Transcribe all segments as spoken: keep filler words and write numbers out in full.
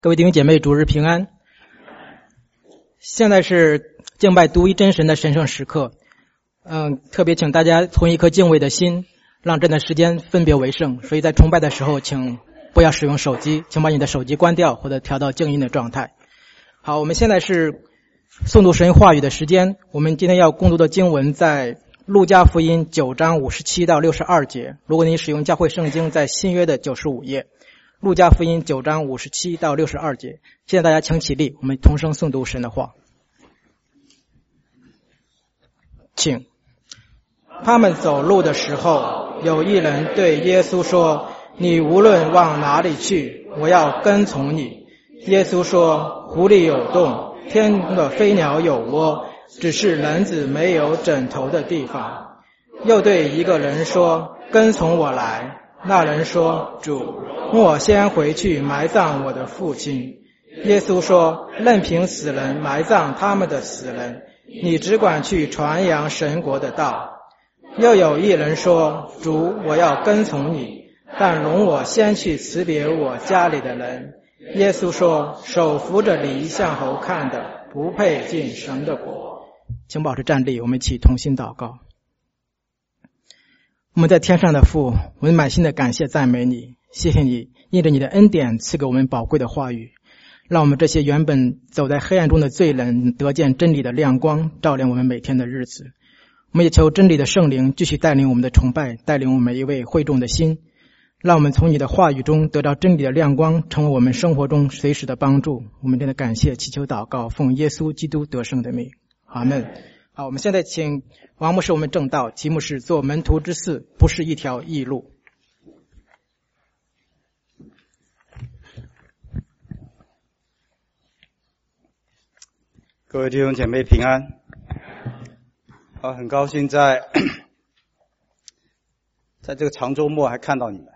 各位弟兄姐妹，主日平安。现在是敬拜独一真神的神圣时刻，嗯，特别请大家从一颗敬畏的心，让这段时间分别为圣。所以在崇拜的时候，请不要使用手机，请把你的手机关掉或者调到静音的状态。好，我们现在是诵读神话语的时间。我们今天要共读的经文在路加福音九章五十七到六十二节。如果你使用教会圣经，在新约的九十五页。路加福音九章五十七到六十二节。现在大家请起立，我们同声诵读神的话。请。他们走路的时候，有一人对耶稣说：你无论往哪里去，我要跟从你。耶稣说：湖里有洞，天的飞鸟有窝，只是人子没有枕头的地方。又对一个人说：跟从我来。那人说：主，我先回去埋葬我的父亲。耶稣说：任凭死人埋葬他们的死人，你只管去传扬神国的道。又有一人说：主，我要跟从你，但容我先去辞别我家里的人。耶稣说：手扶着犁向后看的，不配进神的国。请保持站立，我们一起同心祷告。我们在天上的父，我们满心的感谢赞美你，谢谢你因着你的恩典赐给我们宝贵的话语，让我们这些原本走在黑暗中的罪人得见真理的亮光，照亮我们每天的日子。我们也求真理的圣灵继续带领我们的崇拜，带领我们每一位会众的心，让我们从你的话语中得到真理的亮光，成为我们生活中随时的帮助。我们真的感谢，祈求祷告，奉耶稣基督得胜的名，阿们。好，我们现在请王牧师我们正道，题目是做门徒之事，不是一条异路。 各位弟兄姐妹平安。啊，很高兴在在这个长周末还看到你们。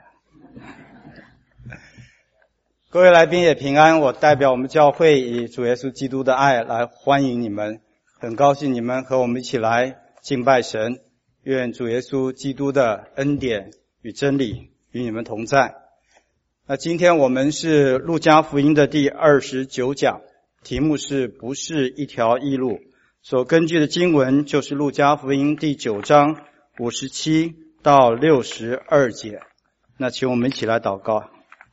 各位来宾也平安，我代表我们教会以主耶稣基督的爱来欢迎你们。很高兴你们和我们一起来敬拜神，愿主耶稣基督的恩典与真理与你们同在。那今天我们是路加福音的第二十九讲，题目是不是一条异路，所根据的经文就是路加福音第九章五十七到六十二节。那请我们一起来祷告。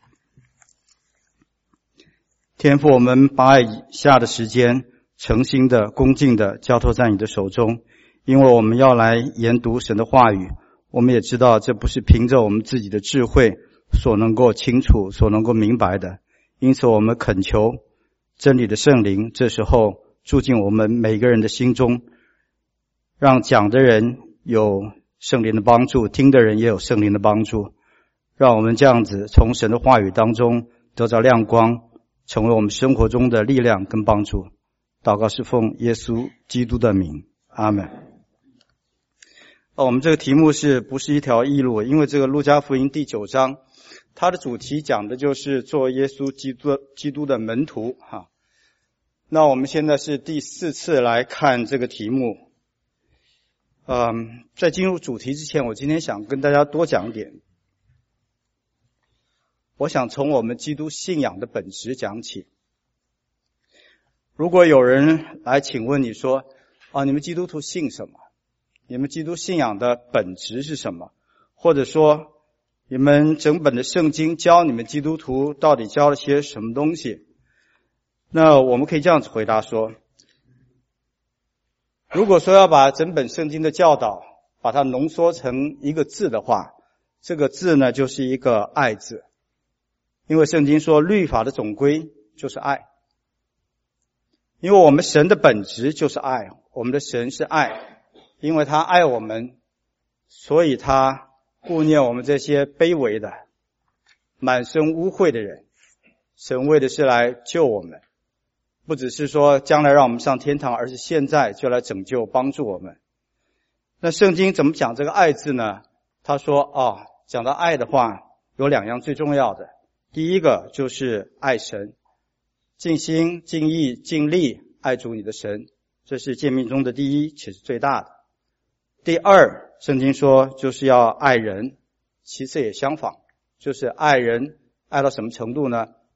天父，我们把以下的时间诚心的恭敬的交托在你的手中，因为我们要来研读神的话语，我们也知道这不是凭着我们自己的智慧所能够清楚所能够明白的，因此我们恳求真理的圣灵这时候住进我们每个人的心中，让讲的人有圣灵的帮助，听的人也有圣灵的帮助，让我们这样子从神的话语当中得到亮光，成为我们生活中的力量跟帮助。祷告是奉耶稣基督的名，阿们。哦，我们这个题目是不是一条异路，因为这个路加福音第九章它的主题讲的就是做耶稣基督基督的门徒哈。那我们现在是第四次来看这个题目。嗯，在进入主题之前，我今天想跟大家多讲一点。我想从我们基督信仰的本质讲起。如果有人来请问你说，啊，你们基督徒信什么？你们基督信仰的本质是什么？或者说，你们整本的圣经教你们基督徒到底教了些什么东西？那我们可以这样子回答说，如果说要把整本圣经的教导把它浓缩成一个字的话，这个字呢就是一个爱字。因为圣经说律法的总归就是爱，因为我们神的本质就是爱，我们的神是爱，因为他爱我们，所以他顾念我们这些卑微的满身污秽的人，神为的是来救我们，不只是说将来让我们上天堂，而是现在就来拯救帮助我们。那圣经怎么讲这个爱字呢？他说哦，讲到爱的话有两样最重要的，第一个就是爱神，尽心尽意尽力爱主你的神，这是诫命中的第一，且是最大的。第二，圣经说就是要爱人，其次也相仿，就是爱人爱到什么程度呢？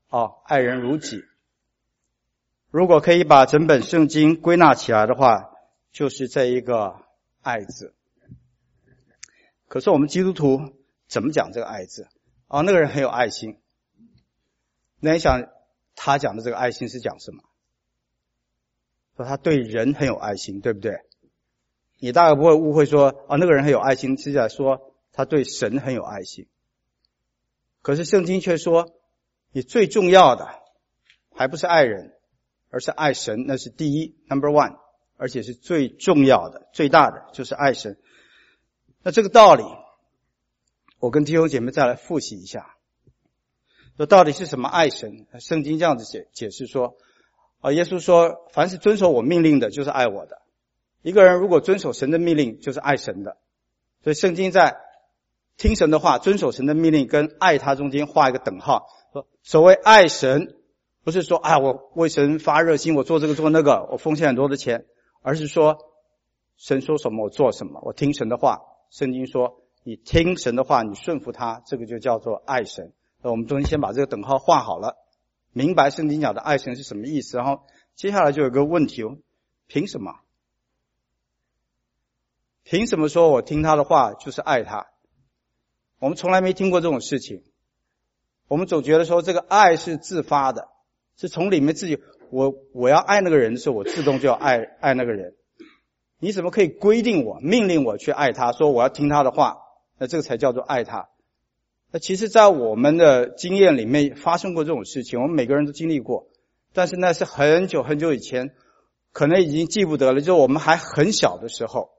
哦，爱人如己。如果可以把整本圣经归纳起来的话，就是这一个爱字。可是我们基督徒怎么讲这个爱字？哦，那个人很有爱心。那你想他讲的这个爱心是讲什么？说他对人很有爱心，对不对？你大概不会误会说啊，那个人很有爱心，是在说他对神很有爱心。可是圣经却说，你最重要的还不是爱人，而是爱神，那是第一 number one， 而且是最重要的最大的就是爱神。那这个道理我跟弟兄姐妹再来复习一下，说到底是什么爱神？圣经这样子解解释说啊，耶稣说凡是遵守我命令的就是爱我的，一个人如果遵守神的命令就是爱神的。所以圣经在听神的话遵守神的命令跟爱他中间画一个等号，说所谓爱神不是说啊我为神发热心，我做这个做那个，我奉献很多的钱，而是说神说什么我做什么，我听神的话。圣经说你听神的话你顺服他，这个就叫做爱神。那我们中间先把这个等号画好了，明白圣经讲的爱神是什么意思。然后接下来就有个问题，凭什么？凭什么说我听他的话就是爱他？我们从来没听过这种事情。我们总觉得说这个爱是自发的，是从里面自己，我我要爱那个人的时候，我自动就要爱爱那个人。你怎么可以规定我命令我去爱他，说我要听他的话，那这个才叫做爱他。那其实在我们的经验里面发生过这种事情，我们每个人都经历过，但是那是很久很久以前，可能已经记不得了，就是我们还很小的时候。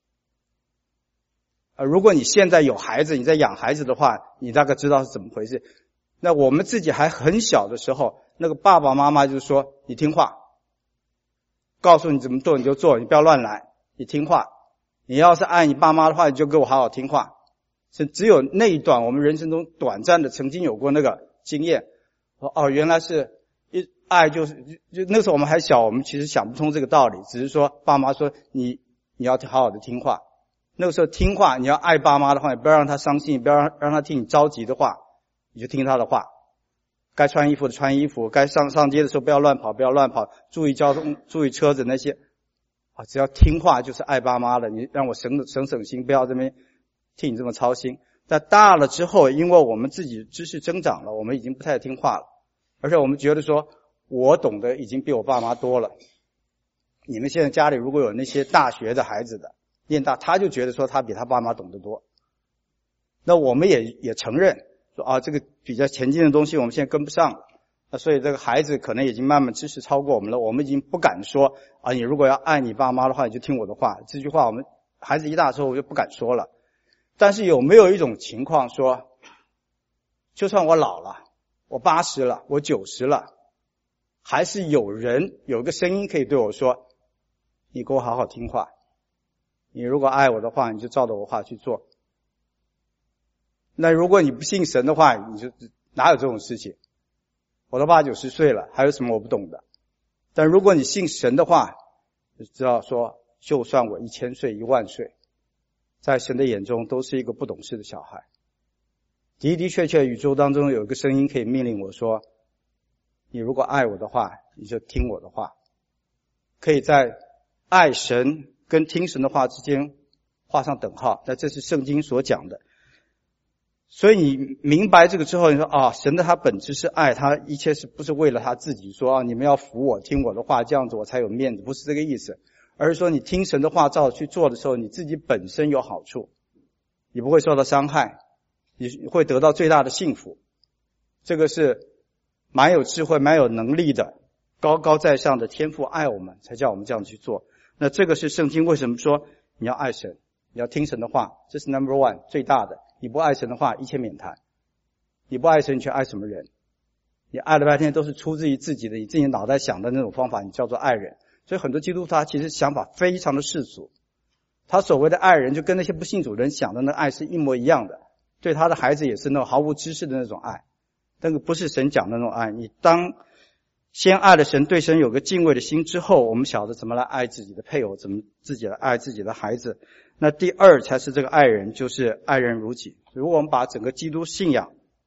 呃，如果你现在有孩子，你在养孩子的话，你大概知道是怎么回事。那我们自己还很小的时候，那个爸爸妈妈就说你听话，告诉你怎么做你就做，你不要乱来，你听话。你要是爱你爸妈的话，你就给我好好听话。是只有那一段我们人生中短暂的曾经有过那个经验，说哦原来是一爱就是就那时候我们还小，我们其实想不通这个道理，只是说爸妈说你你要好好的听话。那个时候听话，你要爱爸妈的话，你不要让他伤心，你不要让让他替你着急的话，你就听他的话。该穿衣服的穿衣服，该上上街的时候不要乱跑，不要乱跑，注意交通，注意车子那些啊，只要听话就是爱爸妈了。你让我省省省心，不要这边替你这么操心。但大了之后，因为我们自己知识增长了，我们已经不太听话了，而且我们觉得说我懂得已经比我爸妈多了。你们现在家里如果有那些大学的孩子的念大，他就觉得说他比他爸妈懂得多。那我们也也承认说啊，这个比较前进的东西我们现在跟不上了。那所以这个孩子可能已经慢慢知识超过我们了，我们已经不敢说啊，你如果要爱你爸妈的话，你就听我的话。这句话我们孩子一大之后我就不敢说了。但是有没有一种情况说，就算我老了，我八十了，我九十了，还是有人有个声音可以对我说，你给我好好听话，你如果爱我的话，你就照着我话去做。那如果你不信神的话，你就哪有这种事情？我都八九十岁了，还有什么我不懂的？但如果你信神的话，就知道说，就算我一千岁一万岁，在神的眼中都是一个不懂事的小孩。的的确确宇宙当中有一个声音可以命令我说，你如果爱我的话，你就听我的话。可以在爱神跟听神的话之间画上等号，那这是圣经所讲的。所以你明白这个之后，你说啊，神的他本质是爱，他一切是不是为了他自己说啊，你们要服我听我的话，这样子我才有面子，不是这个意思。而是说你听神的话照去做的时候，你自己本身有好处，你不会受到伤害，你会得到最大的幸福。这个是蛮有智慧蛮有能力的高高在上的天父爱我们，才叫我们这样去做。那这个是圣经为什么说你要爱神，你要听神的话，这是 number one 最大的。你不爱神的话一切免谈。你不爱神你去爱什么人？你爱了半天都是出自于自己的你自己脑袋想的那种方法，你叫做爱人。所以很多基督徒他其实想法非常的世俗，他所谓的爱人就跟那些不信主人想的那爱是一模一样的，对他的孩子也是那种毫无知识的那种爱，那个不是神讲的那种爱。你当先爱了神，对神有个敬畏的心之后，我们晓得怎么来爱自己的配偶，怎么自己来爱自己的孩子。那第二才是这个爱人，就是爱人如己。如果我们把整个基督信仰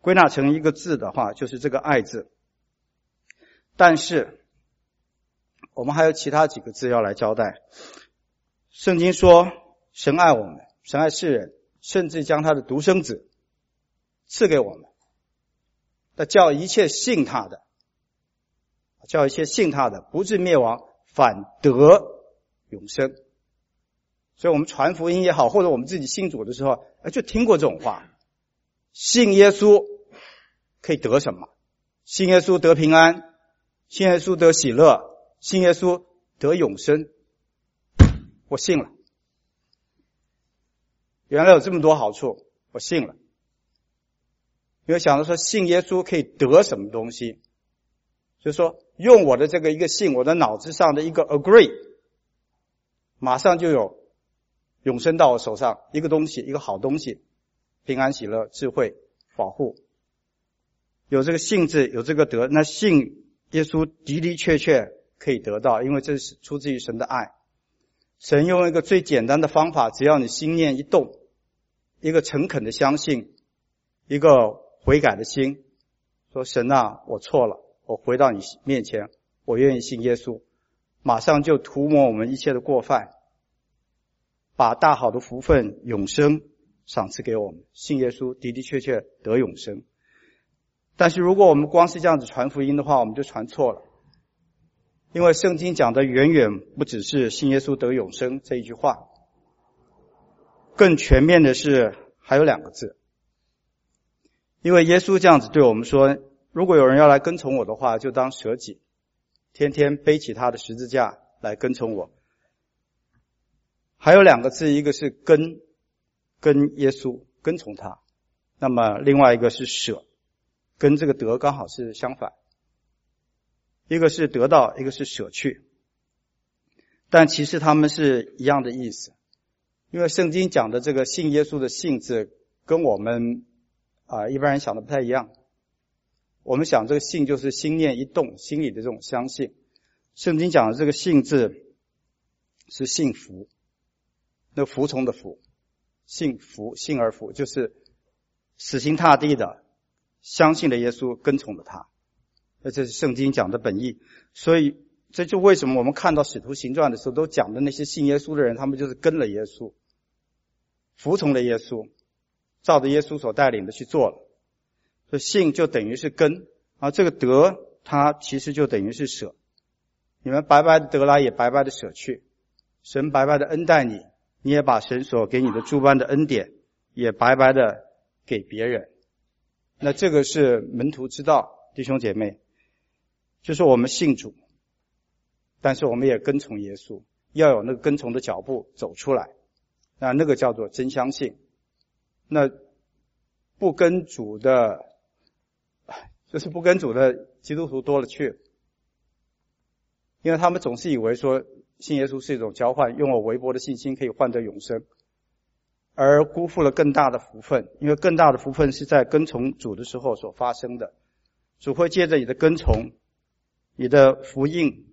归纳成一个字的话，就是这个爱字。但是我们还有其他几个字要来交代。圣经说神爱我们，神爱世人，甚至将他的独生子赐给我们，那叫一切信他的，叫一切信他的不至灭亡，反得永生。所以我们传福音也好，或者我们自己信主的时候，就听过这种话，信耶稣可以得什么？信耶稣得平安，信耶稣得喜乐，信耶稣得永生。我信了，原来有这么多好处，我信了。因为想到说信耶稣可以得什么东西，就是说用我的这个一个信，我的脑子上的一个 agree， 马上就有永生到我手上一个东西，一个好东西，平安喜乐智慧保护。有这个信字，有这个得，那信耶稣的的确确可以得到，因为这是出自于神的爱。神用一个最简单的方法，只要你心念一动，一个诚恳的相信，一个悔改的心，说神啊，我错了，我回到你面前，我愿意信耶稣，马上就涂抹我们一切的过犯，把大好的福分永生赏赐给我们。信耶稣的的确确得永生。但是如果我们光是这样子传福音的话，我们就传错了。因为圣经讲的远远不只是信耶稣得永生这一句话，更全面的是还有两个字。因为耶稣这样子对我们说，如果有人要来跟从我的话，就当舍己，天天背起他的十字架来跟从我。还有两个字，一个是跟，跟耶稣，跟从他。那么另外一个是舍，跟这个得刚好是相反。一个是得到，一个是舍去，但其实他们是一样的意思。因为圣经讲的这个信耶稣的信字跟我们啊、呃、一般人想的不太一样。我们想这个信就是心念一动，心里的这种相信。圣经讲的这个信字是信服，那服从的服，信服，信而服，就是死心塌地的相信了耶稣，跟从了他。这是圣经讲的本意。所以这就为什么我们看到使徒行传的时候都讲的那些信耶稣的人，他们就是跟了耶稣，服从了耶稣，照着耶稣所带领的去做了。所以信就等于是跟，而这个得它其实就等于是舍。你们白白的得来，也白白的舍去。神白白的恩待你，你也把神所给你的诸般的恩典也白白的给别人。那这个是门徒之道，弟兄姐妹，就是我们信主，但是我们也跟从耶稣，要有那个跟从的脚步走出来，那那个叫做真相信。那不跟主的，就是不跟主的基督徒多了去了，因为他们总是以为说信耶稣是一种交换，用我微薄的信心可以换得永生，而辜负了更大的福分。因为更大的福分是在跟从主的时候所发生的，主会借着你的跟从，你的福音，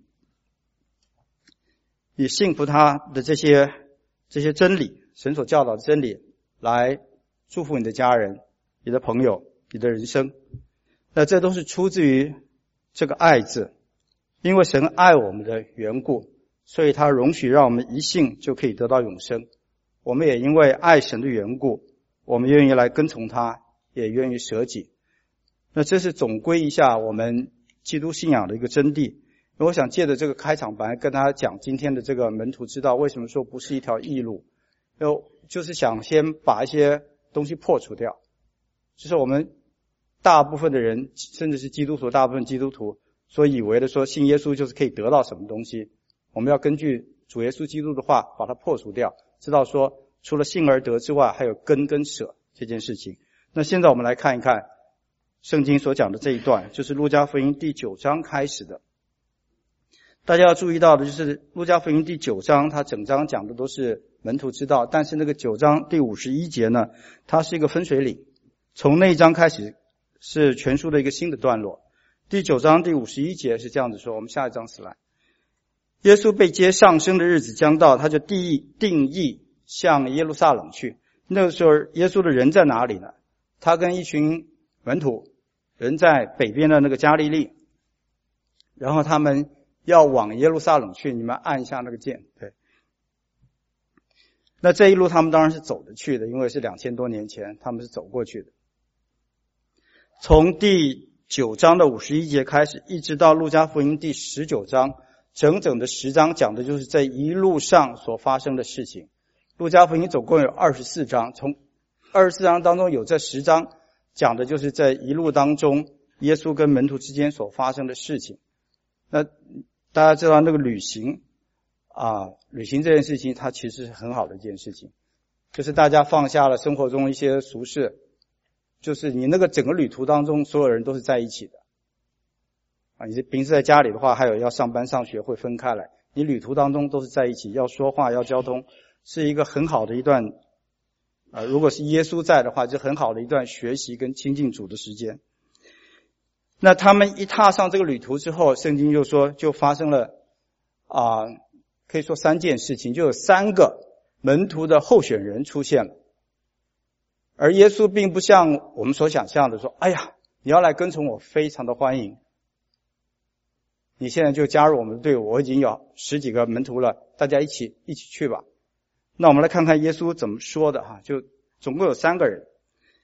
你信服他的这些这些真理，神所教导的真理，来祝福你的家人，你的朋友，你的人生。那这都是出自于这个爱字。因为神爱我们的缘故，所以他容许让我们一信就可以得到永生。我们也因为爱神的缘故，我们愿意来跟从他，也愿意舍己。那这是总归一下我们基督信仰的一个真谛。我想借着这个开场白跟大家讲今天的这个门徒之道，为什么说不是一条易路，就是想先把一些东西破除掉。就是我们大部分的人，甚至是基督徒，大部分基督徒所以为的说信耶稣就是可以得到什么东西，我们要根据主耶稣基督的话把它破除掉，知道说除了信而得之外，还有跟跟舍这件事情。那现在我们来看一看圣经所讲的这一段，就是路加福音第九章开始的。大家要注意到的就是路加福音第九章，它整章讲的都是门徒之道，但是那个九章第五十一节呢，它是一个分水岭，从那一章开始是全书的一个新的段落。第九章第五十一节是这样子说，我们下一章死来。耶稣被接上升的日子将到，他就定义定义向耶路撒冷去。那个时候耶稣的人在哪里呢？他跟一群门徒，人在北边的那个加利利，然后他们要往耶路撒冷去，你们按一下那个键，对。那这一路他们当然是走着去的，因为是两千多年前，他们是走过去的。从第九章的五十一节开始，一直到路加福音第十九章，整整的十章讲的就是这一路上所发生的事情。路加福音总共有二十四章，从二十四章当中有这十章讲的就是这一路当中耶稣跟门徒之间所发生的事情。那大家知道那个旅行啊，旅行这件事情它其实是很好的一件事情，就是大家放下了生活中一些俗事，就是你那个整个旅途当中所有人都是在一起的啊。你平时在家里的话，还有要上班上学会分开来，你旅途当中都是在一起，要说话要交通，是一个很好的一段啊。如果是耶稣在的话，就很好的一段学习跟亲近主的时间。那他们一踏上这个旅途之后，圣经就说就发生了啊，可以说三件事情，就有三个门徒的候选人出现了。而耶稣并不像我们所想象的说，哎呀，你要来跟从我，非常的欢迎，你现在就加入我们的队伍，我已经有十几个门徒了，大家一起一起去吧。那我们来看看耶稣怎么说的哈，就总共有三个人。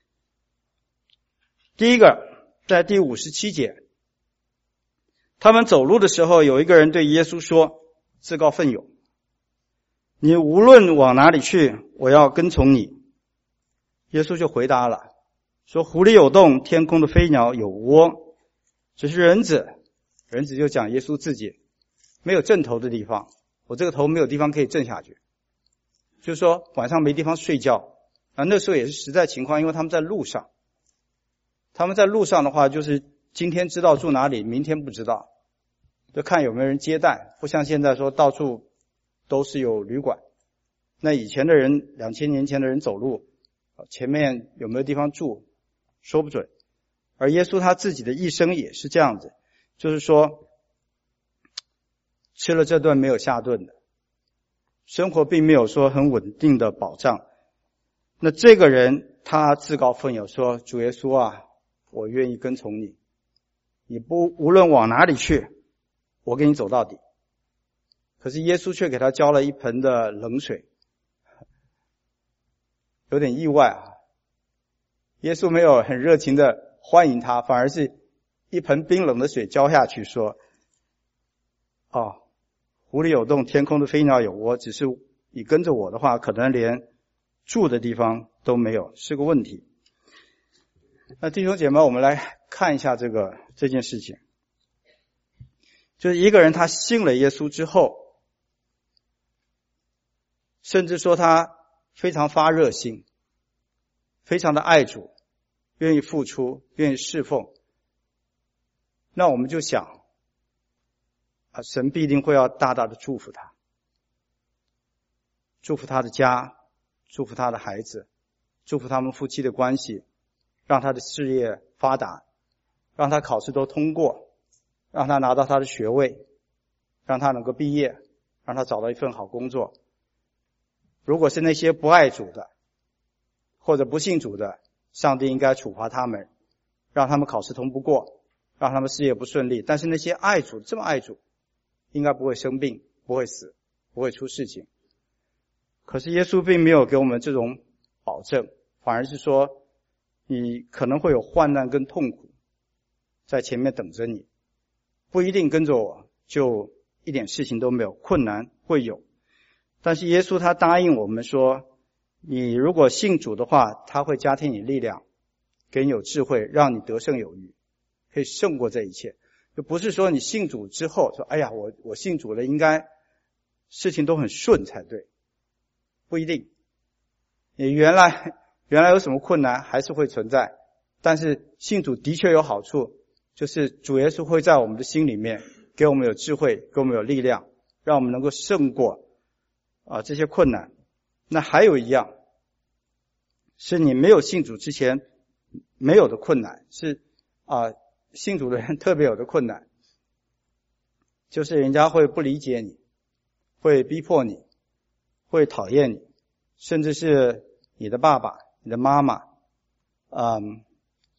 第一个在第五十七节，他们走路的时候，有一个人对耶稣说，自告奋勇，你无论往哪里去，我要跟从你。耶稣就回答了，说湖里有洞，天空的飞鸟有窝，只是人子，人子就讲耶稣自己没有正头的地方，我这个头没有地方可以正下去，就是说晚上没地方睡觉啊。那时候也是实在情况，因为他们在路上，他们在路上的话，就是今天知道住哪里，明天不知道，就看有没有人接待，不像现在说到处都是有旅馆。那以前的人，两千年前的人走路，前面有没有地方住说不准。而耶稣他自己的一生也是这样子，就是说吃了这顿没有下顿的，生活并没有说很稳定的保障。那这个人他自告奋勇说，主耶稣啊，我愿意跟从你，你不无论往哪里去，我跟你走到底。可是耶稣却给他浇了一盆的冷水，有点意外啊。耶稣没有很热情的欢迎他，反而是一盆冰冷的水浇下去，说哦，湖里有洞，天空的飞鸟有窝，只是你跟着我的话，可能连住的地方都没有，是个问题。那弟兄姐妹，我们来看一下这个这件事情，就是一个人他信了耶稣之后，甚至说他非常发热心，非常的爱主，愿意付出，愿意侍奉，那我们就想啊，神必定会要大大的祝福他，祝福他的家，祝福他的孩子，祝福他们夫妻的关系，让他的事业发达，让他考试都通过，让他拿到他的学位，让他能够毕业，让他找到一份好工作。如果是那些不爱主的或者不信主的，上帝应该处罚他们，让他们考试通不过，让他们事业不顺利。但是那些爱主，这么爱主，应该不会生病，不会死，不会出事情。可是耶稣并没有给我们这种保证，反而是说你可能会有患难跟痛苦在前面等着你，不一定跟着我就一点事情都没有，困难会有。但是耶稣他答应我们说，你如果信主的话，他会加添你力量，给你有智慧，让你得胜有余，可以胜过这一切。就不是说你信主之后说，哎呀，我我信主了，应该事情都很顺才对，不一定。你原来原来有什么困难还是会存在，但是信主的确有好处，就是主耶稣会在我们的心里面给我们有智慧，给我们有力量，让我们能够胜过啊这些困难。那还有一样是你没有信主之前没有的困难，是啊信主的人特别有的困难，就是人家会不理解你，会逼迫你，会讨厌你，甚至是你的爸爸、你的妈妈，嗯，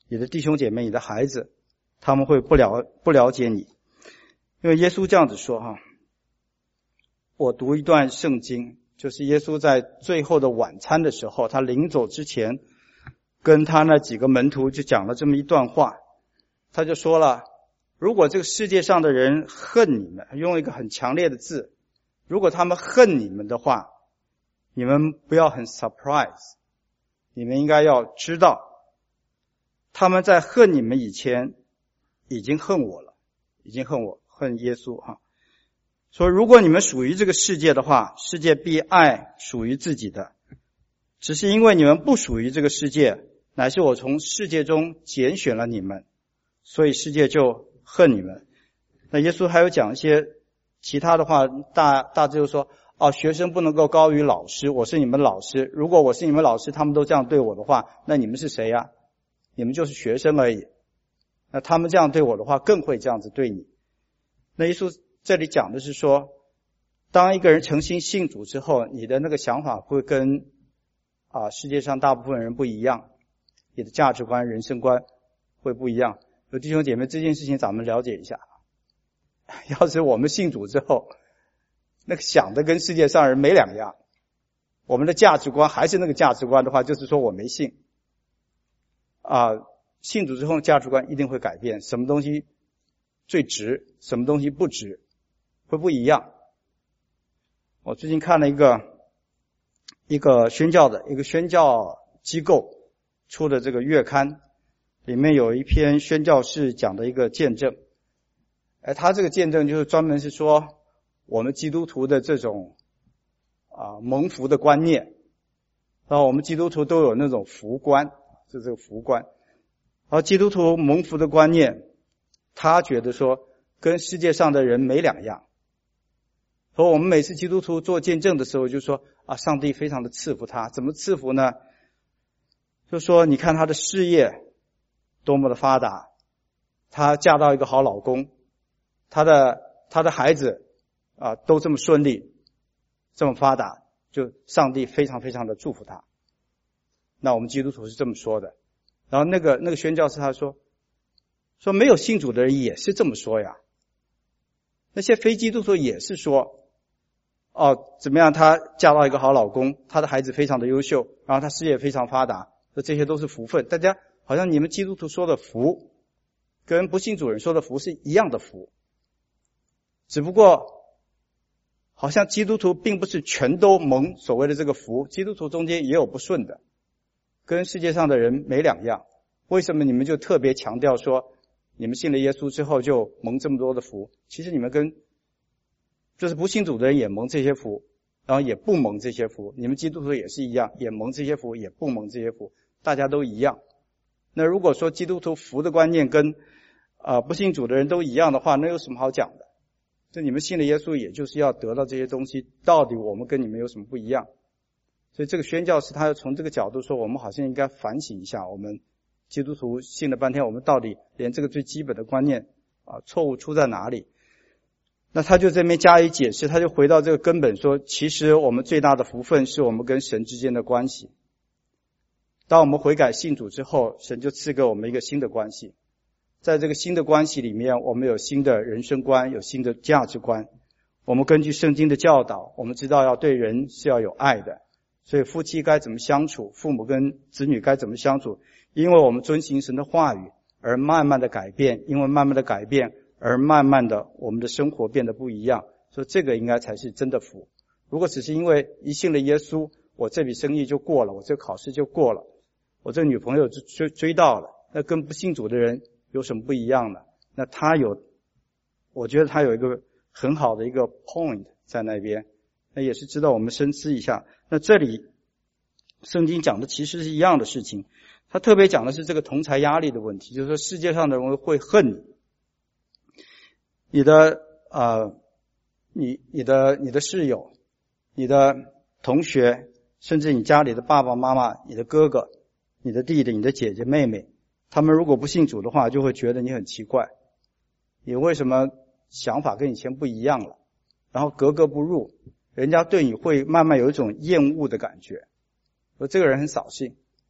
你的弟兄姐妹、你的孩子，他们会不了不了解你。因为耶稣这样子说哈，我读一段圣经，就是耶稣在最后的晚餐的时候，他临走之前跟他那几个门徒就讲了这么一段话。他就说了，如果这个世界上的人恨你们，用一个很强烈的字，如果他们恨你们的话，你们不要很 surprise， 你们应该要知道，他们在恨你们以前已经恨我了，已经恨我，恨耶稣哈。说如果你们属于这个世界的话，世界必爱属于自己的，只是因为你们不属于这个世界，乃是我从世界中拣选了你们，所以世界就恨你们。那耶稣还有讲一些其他的话，大大致就说，哦，学生不能够高于老师，我是你们老师，如果我是你们老师，他们都这样对我的话，那你们是谁呀？你们就是学生而已。那他们这样对我的话，更会这样子对你。那耶稣这里讲的是说，当一个人诚心信主之后，你的那个想法会跟啊世界上大部分人不一样，你的价值观、人生观会不一样。有弟兄姐妹，这件事情咱们了解一下。要是我们信主之后，那个想的跟世界上人没两样，我们的价值观还是那个价值观的话，就是说我没信。啊，信主之后价值观一定会改变，什么东西最值，什么东西不值，会不一样。我最近看了一个一个宣教的一个宣教机构出的这个月刊，里面有一篇宣教士讲的一个见证。哎，他这个见证就是专门是说我们基督徒的这种啊蒙福的观念。然后我们基督徒都有那种福观，就这个福观。然后基督徒蒙福的观念，他觉得说跟世界上的人没两样。和我们每次基督徒做见证的时候就说啊，上帝非常的赐福他，怎么赐福呢？就说你看他的事业多么的发达，他嫁到一个好老公，他的他的孩子啊都这么顺利，这么发达，就上帝非常非常的祝福他。那我们基督徒是这么说的。然后那个那个宣教士他说说没有信主的人也是这么说呀，那些非基督徒也是说哦怎么样，他嫁到一个好老公，他的孩子非常的优秀，然后他事业非常发达，说这些都是福分。大家好像你们基督徒说的福跟不信主人说的福是一样的福，只不过好像基督徒并不是全都蒙所谓的这个福，基督徒中间也有不顺的，跟世界上的人没两样。为什么你们就特别强调说你们信了耶稣之后就蒙这么多的福？其实你们跟就是不信主的人也蒙这些福，然后也不蒙这些福，你们基督徒也是一样，也蒙这些福也不蒙这些福，大家都一样。那如果说基督徒福的观念跟呃不信主的人都一样的话，那有什么好讲的？就你们信了耶稣也就是要得到这些东西，到底我们跟你们有什么不一样？所以这个宣教士他要从这个角度说，我们好像应该反省一下，我们基督徒信了半天，我们到底连这个最基本的观念啊错误出在哪里？那他就这边加以解释，他就回到这个根本说，其实我们最大的福分是我们跟神之间的关系。当我们悔改信主之后，神就赐给我们一个新的关系，在这个新的关系里面，我们有新的人生观，有新的价值观。我们根据圣经的教导，我们知道要对人是要有爱的，所以夫妻该怎么相处，父母跟子女该怎么相处，因为我们遵行神的话语而慢慢的改变，因为慢慢的改变而慢慢的我们的生活变得不一样。所以这个应该才是真的福。如果只是因为一信了耶稣，我这笔生意就过了，我这个考试就过了，我这个女朋友就追追到了，那跟不信主的人有什么不一样呢？那他有，我觉得他有一个很好的一个 point 在那边，那也是值得我们深思一下。那这里圣经讲的其实是一样的事情，他特别讲的是这个同侪压力的问题，就是说世界上的人会恨你，你的呃，你你的你的室友，你的同学，甚至你家里的爸爸妈妈，你的哥哥，你的弟弟，你的姐姐妹妹，他们如果不信主的话，就会觉得你很奇怪，你为什么想法跟以前不一样了，然后格格不入，人家对你会慢慢有一种厌恶的感觉，说这个人很扫兴，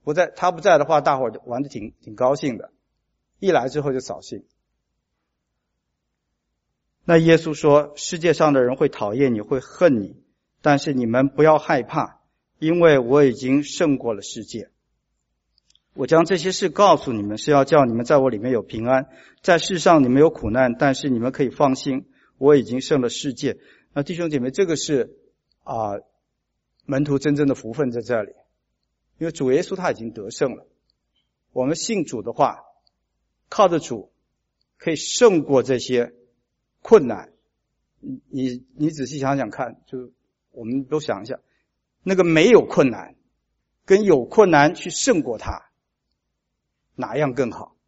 不在，他不在的话，大伙儿玩得挺挺高兴的，一来之后就扫兴。那耶稣说，世界上的人会讨厌你，会恨你，但是你们不要害怕，因为我已经胜过了世界。我将这些事告诉你们，是要叫你们在我里面有平安。在世上你们有苦难，但是你们可以放心，我已经胜了世界。那弟兄姐妹，这个是啊、呃、门徒真正的福分在这里，因为主耶稣他已经得胜了。我们信主的话，靠着主可以胜过这些困难。你你你仔细想想看，就我们都想一下，那个没有困难跟有困难去胜过它，哪样更好？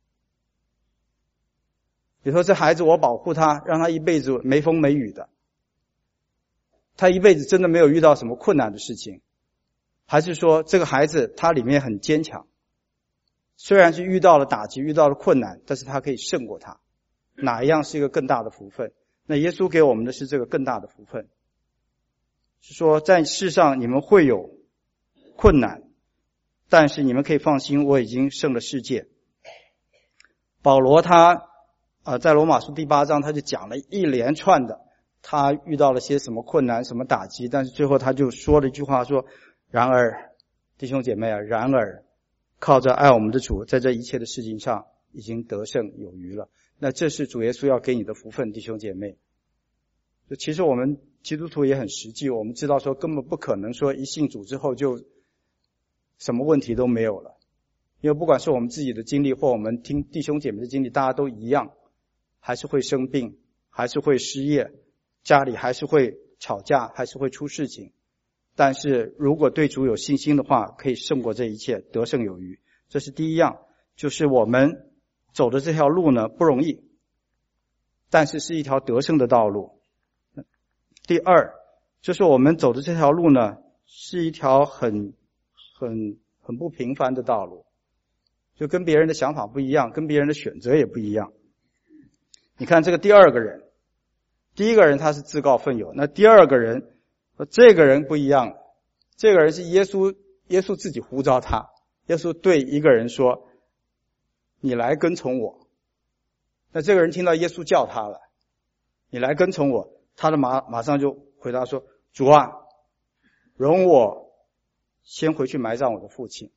比如说这孩子我保护他，让他一辈子没风没雨的，他一辈子真的没有遇到什么困难的事情，还是说这个孩子他里面很坚强，虽然是遇到了打击遇到了困难，但是他可以胜过他，哪一样是一个更大的福分？那耶稣给我们的是这个更大的福分，是说在世上你们会有困难，但是你们可以放心，我已经胜了世界。保罗他呃在罗马书第八章他就讲了一连串的他遇到了些什么困难什么打击，但是最后他就说了一句话，说然而弟兄姐妹啊，然而靠着爱我们的主，在这一切的事情上已经得胜有余了。那这是主耶稣要给你的福分，弟兄姐妹。就其实我们基督徒也很实际，我们知道说根本不可能说一信主之后就什么问题都没有了，因为不管是我们自己的经历或我们听弟兄姐妹的经历，大家都一样，还是会生病，还是会失业，家里还是会吵架，还是会出事情。但是如果对主有信心的话，可以胜过这一切，得胜有余。这是第一样，就是我们走的这条路呢不容易，但是是一条得胜的道路。第二，就是我们走的这条路呢是一条很很很不平凡的道路，就跟别人的想法不一样，跟别人的选择也不一样。你看这个第二个人，第一个人他是自告奋勇，那第二个人这个人不一样，这个人是耶稣耶稣自己呼召他，耶稣对一个人说你来跟从我。那这个人听到耶稣叫他了，你来跟从我，他的马马上就回答说，主啊，容我先回去埋葬我的父亲。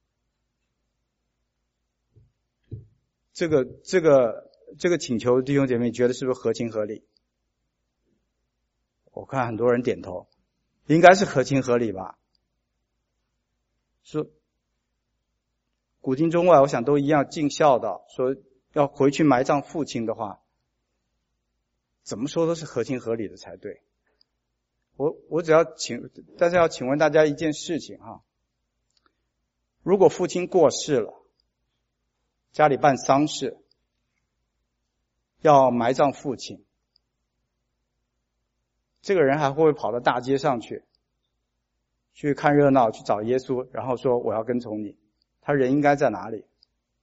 这个这个这个请求，弟兄姐妹觉得是不是合情合理？我看很多人点头，应该是合情合理吧。说古今中外我想都一样尽孝道，说要回去埋葬父亲的话，怎么说都是合情合理的才对。我我只要请，但是要请问大家一件事情哈，如果父亲过世了，家里办丧事，要埋葬父亲，这个人还会不会跑到大街上去去看热闹，去找耶稣，然后说我要跟从你？他人应该在哪里？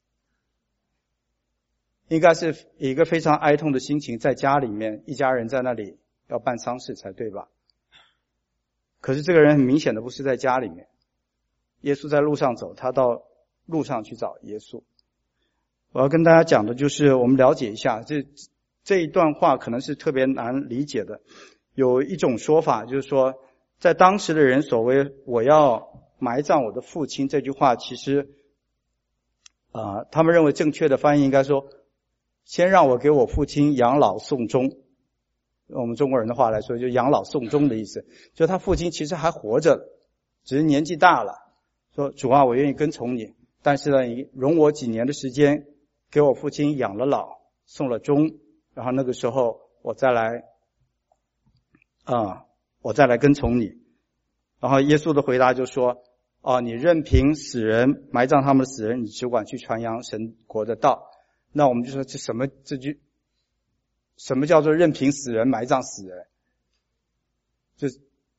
应该是以一个非常哀痛的心情在家里面，一家人在那里要办丧事才对吧？可是这个人很明显的不是在家里面，耶稣在路上走，他到路上去找耶稣。我要跟大家讲的就是我们了解一下这这一段话可能是特别难理解的。有一种说法就是说，在当时的人所谓我要埋葬我的父亲这句话，其实啊、呃，他们认为正确的翻译应该说先让我给我父亲养老送终，我们中国人的话来说就养老送终的意思，就他父亲其实还活着，只是年纪大了，说主啊，我愿意跟从你，但是呢你容我几年的时间给我父亲养了老送了终，然后那个时候我再来啊、呃，我再来跟从你。然后耶稣的回答就说，哦，你任凭死人埋葬他们的死人，你只管去传扬神国的道。那我们就说这什么这句什么叫做任凭死人埋葬死人？就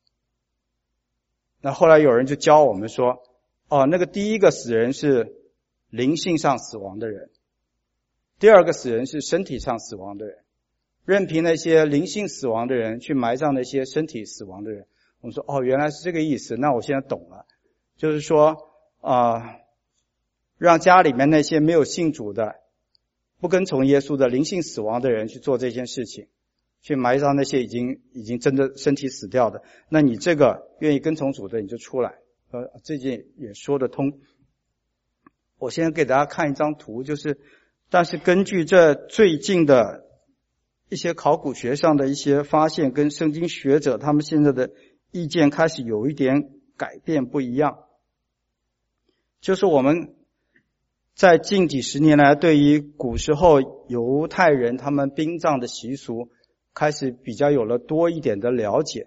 那后来有人就教我们说，哦，那个第一个死人是灵性上死亡的人，第二个死人是身体上死亡的人，任凭那些灵性死亡的人去埋葬那些身体死亡的人。我们说哦，原来是这个意思，那我现在懂了，就是说啊、呃，让家里面那些没有信主的、不跟从耶稣的灵性死亡的人去做这件事情，去埋葬那些已经已经真的身体死掉的。那你这个愿意跟从主的，你就出来。呃，这件也说得通。我先给大家看一张图，就是，但是根据这最近的一些考古学上的一些发现，跟圣经学者他们现在的意见开始有一点改变不一样。就是我们在近几十年来对于古时候犹太人他们殡葬的习俗开始比较有了多一点的了解，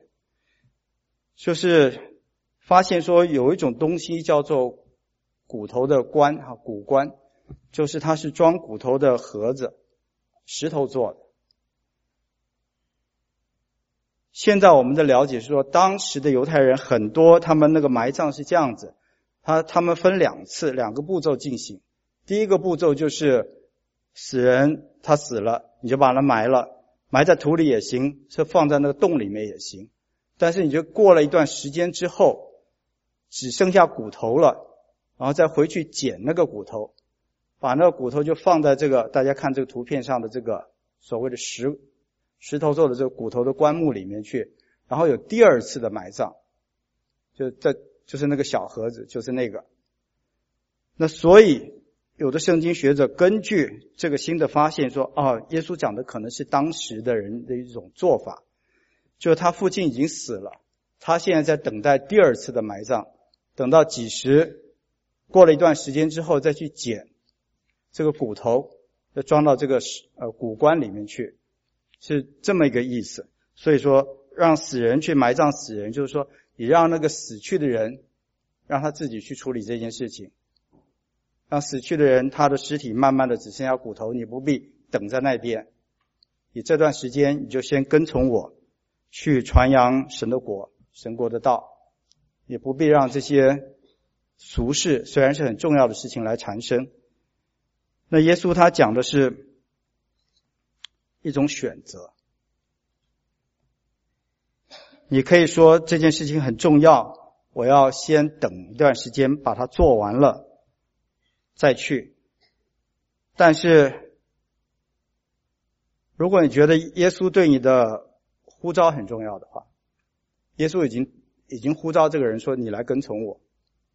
就是发现说有一种东西叫做骨头的棺哈，骨棺，就是它是装骨头的盒子，石头做的。现在我们的了解是说，当时的犹太人很多他们那个埋葬是这样子，他他们分两次两个步骤进行。第一个步骤就是死人他死了，你就把他埋了，埋在土里也行，是放在那个洞里面也行。但是你就过了一段时间之后，只剩下骨头了，然后再回去捡那个骨头，把那个骨头就放在这个大家看这个图片上的这个所谓的石石头做的这个骨头的棺木里面去，然后有第二次的埋葬，就这就是那个小盒子，就是那个。那所以有的圣经学者根据这个新的发现说，哦，耶稣讲的可能是当时的人的一种做法，就是他父亲已经死了，他现在在等待第二次的埋葬，等到几十过了一段时间之后再去捡这个骨头，再装到这个呃骨棺里面去，是这么一个意思。所以说让死人去埋葬死人，就是说你让那个死去的人让他自己去处理这件事情，让死去的人他的尸体慢慢的只剩下骨头，你不必等在那边，你这段时间你就先跟从我去传扬神的国，神国的道，也不必让这些俗事虽然是很重要的事情来缠身。那耶稣他讲的是一种选择，你可以说这件事情很重要，我要先等一段时间把它做完了再去。但是如果你觉得耶稣对你的呼召很重要的话，耶稣已经已经呼召这个人说，你来跟从我，